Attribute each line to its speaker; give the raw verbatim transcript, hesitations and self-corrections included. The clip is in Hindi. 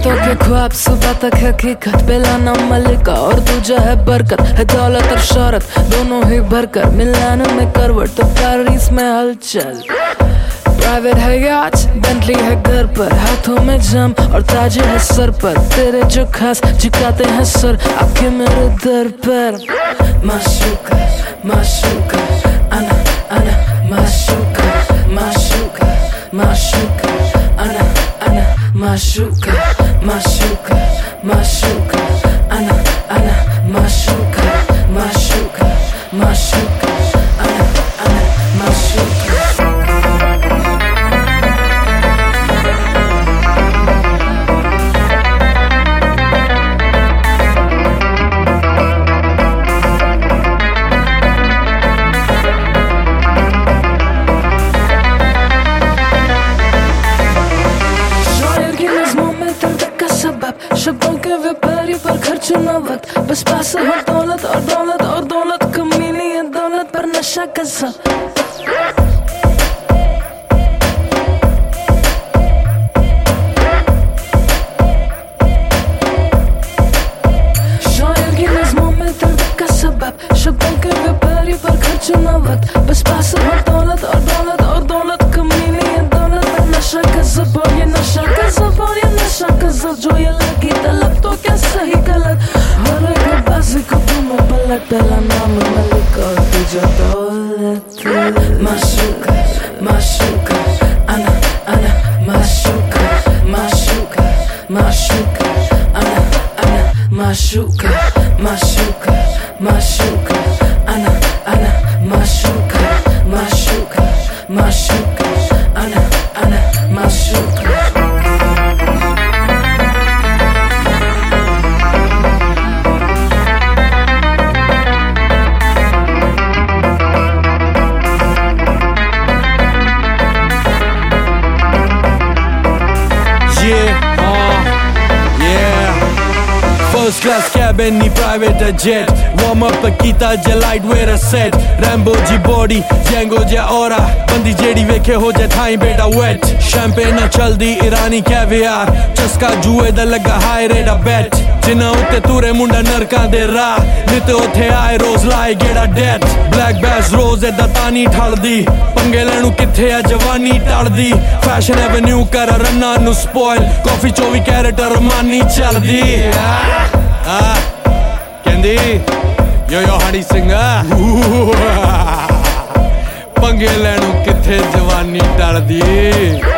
Speaker 1: रातों के ख्वाब सुबह तक हकीकत, बेला नाम मलिका और दूजा है बरकत, है दौलत और शोहरत दोनों ही भरकर, मिलान में करवट तो पेरिस में हलचल। प्राइवेट है याच, बेंटली है घर पर, हाथों में जाम और ताज है सर पर, तेरे जो खास झुकाते हैं सर आके मेरे दर पर। माशूका माशूका अना अना माशूका माशूका माशूका अना अना माशूका माशूका माशूका अना अना माशूका माशूका माशूका अना अना माशूका। शब्दों के व्यापारी पर खर्च न वक्त, बस पास हो दौलत और दौलत और दौलत, कमीनी है दौलत पर नशा का सब। शायर की नज़्मों में दर्द का सबब, शब्दों के व्यापारी पर खर्च न वक्त, बस पास हो दौलत और दौलत और दौलत, कमीनी है दौलत पर नशा का सब। और ये नशा का सब और ये नशा का सब, जो ये लगी तलब तो क्या सही गलत, हर एक बाजी को दोनों पलट, पहला नाम मलिक और दूजा दौलत। माशूका माशूका अना अना माशूका माशूका माशूका अना अना माशूका माशूका माशूका अना अना माशूका माशूका माशूका अना अना माशूका।
Speaker 2: First class cabin, ni private jet. Warm up kita je lightweight set. Rambo ji body, Django ja aura. Bandi jedi vekhe ho ja thai beta wet. Champagne na chaldi Irani caviar. Chaska juए da laga high rate a bet. Jina utte ture munda narka de ra. Nite othe aaye rose lae geda debt. Black bass rose da tani thaldi. Pange lenu kithe a jawani taldi. Fashion avenue kar ranna nu spoil. Coffee चौबीस कैरेट रमानी चलदी। Ah, Candy, yo yo Honey Singer. पंगे लैनू किथे जवानी टलदी।